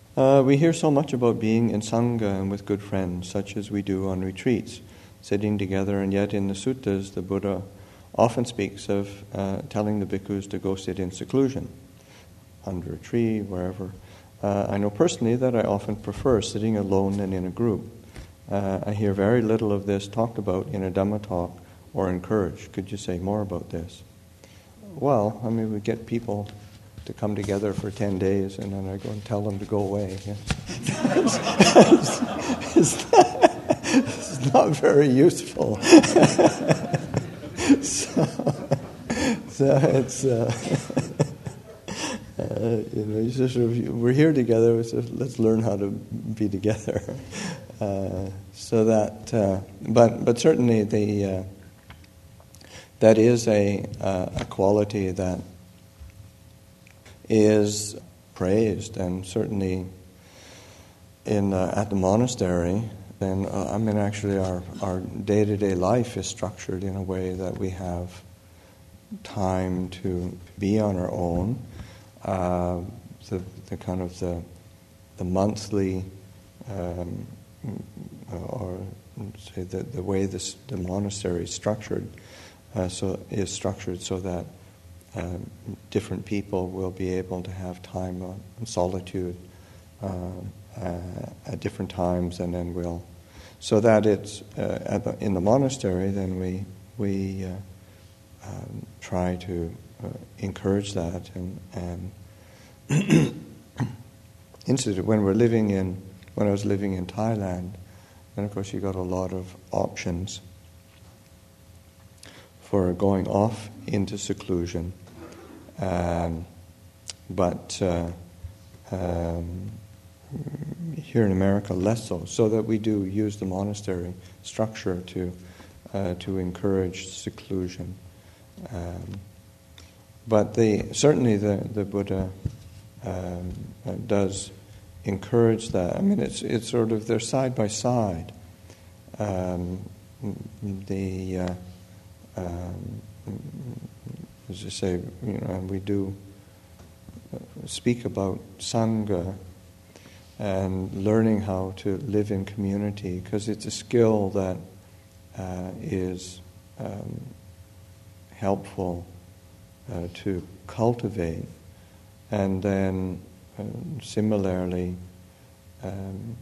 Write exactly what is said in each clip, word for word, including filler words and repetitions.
Uh, we hear so much about being in Sangha and with good friends, such as we do on retreats, sitting together, and yet in the suttas the Buddha often speaks of uh, telling the bhikkhus to go sit in seclusion, under a tree, wherever. Uh, I know personally that I often prefer sitting alone than in a group. Uh, I hear very little of this talked about in a Dhamma talk or encouraged. Could you say more about this? Well, I mean, we get people to come together for ten days and then I go and tell them to go away. Yeah. it's, it's, not, it's not very useful. so, so it's... Uh, Uh, you know, you just sort of, we're here together, so let's learn how to be together. Uh, so that, uh, but but certainly the uh, that is a uh, a quality that is praised, and certainly in uh, at the monastery. Then uh, I mean, actually, our our day-to-day life is structured in a way that we have time to be on our own. Uh, the, the kind of the the monthly um, or say the the way this the monastery is structured uh, so is structured so that uh, different people will be able to have time on solitude uh, uh, at different times, and then we'll so that it's uh, at the, in the monastery. Then we we uh, um, try to Uh, encourage that, and, and incident when we're living in when I was living in Thailand, and of course you got a lot of options for going off into seclusion, um, but uh, um, here in America less so. So that we do use the monastery structure to uh, to encourage seclusion. Um, But the, certainly the, the Buddha um, uh, does encourage that. I mean, it's it's sort of, they're side by side. Um, the uh, um, as I say, you know, and we do speak about Sangha and learning how to live in community, because it's a skill that uh, is um, helpful Uh, to cultivate, and then uh, similarly, um,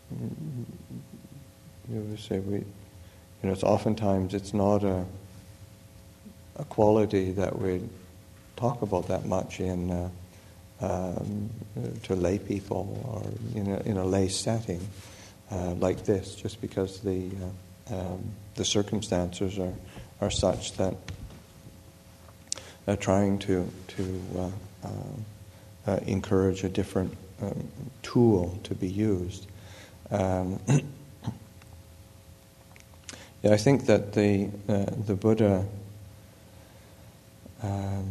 you would say we, you know, it's oftentimes it's not a a quality that we talk about that much in uh, um, to lay people or in a, in a lay setting uh, like this, just because the uh, um, the circumstances are are such that. Uh, trying to to uh, uh, uh, encourage a different um, tool to be used. Um, yeah, I think that the uh, the Buddha. Um,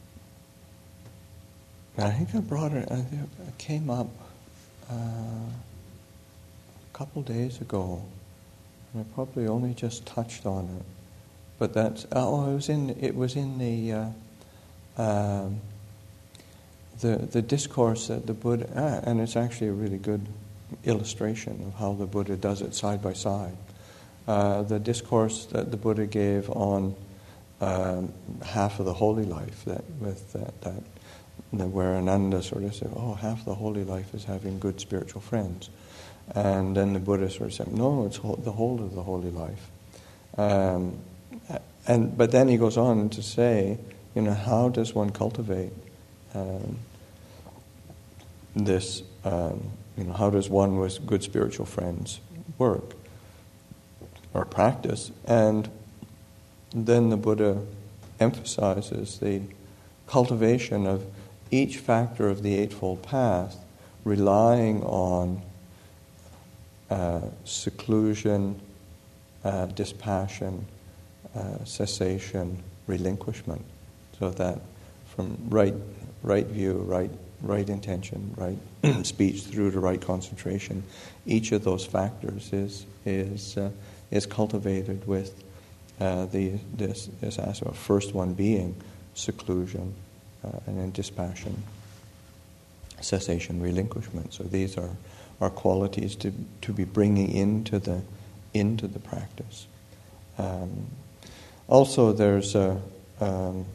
I think I brought it. I think it came up uh, a couple days ago, and I probably only just touched on it. But that's oh, it was in it was in the uh, um, the the discourse that the Buddha, ah, and it's actually a really good illustration of how the Buddha does it side by side. Uh, the discourse that the Buddha gave on um, half of the holy life, that with that, that, that where Ananda sort of said, oh, half the holy life is having good spiritual friends, and then the Buddha sort of said, no, it's whole, the whole of the holy life. Um, And but then he goes on to say, you know, how does one cultivate um, this? Um, you know, how does one with good spiritual friends work or practice? And then the Buddha emphasizes the cultivation of each factor of the Eightfold Path, relying on uh, seclusion, uh, dispassion, Uh, cessation, relinquishment, so that from right, right view, right, right intention, right speech through to right concentration, each of those factors is is uh, is cultivated with uh, the this this aspect of first one being seclusion uh, and then dispassion, cessation, relinquishment. So these are, are qualities to to be bringing into the into the practice. Um, also, there's a um,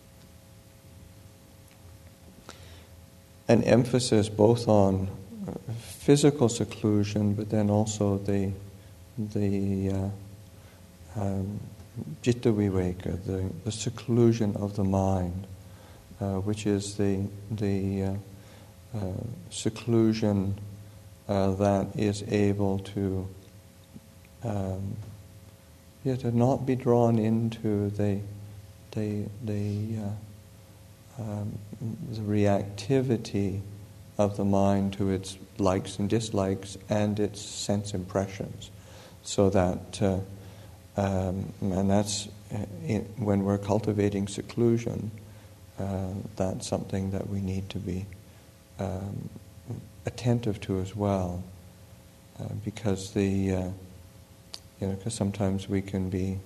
an emphasis both on physical seclusion, but then also the the uh, um, citta viveka, the, the seclusion of the mind, uh, which is the the uh, uh, seclusion uh, that is able to um, yeah, to not be drawn into the the the uh, um, the reactivity of the mind to its likes and dislikes and its sense impressions, so that uh, um, and that's uh, in, when we're cultivating seclusion, uh, that's something that we need to be um, attentive to as well, uh, because the uh, you know because sometimes we can be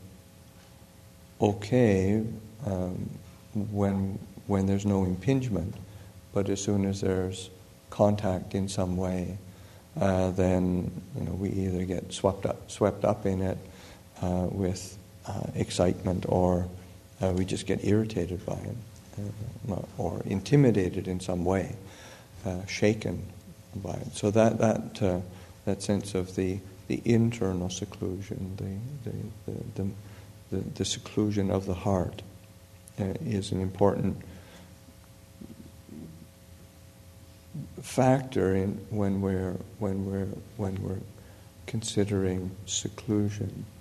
okay um, when when there's no impingement, but as soon as there's contact in some way, uh, then you know we either get swept up, swept up in it uh, with uh, excitement, or uh, we just get irritated by it, uh, or intimidated in some way, uh, shaken by it. So that that uh, that sense of the the internal seclusion, the the the, the, the, the seclusion of the heart, uh, is an important factor in when we're when we're when we're considering seclusion.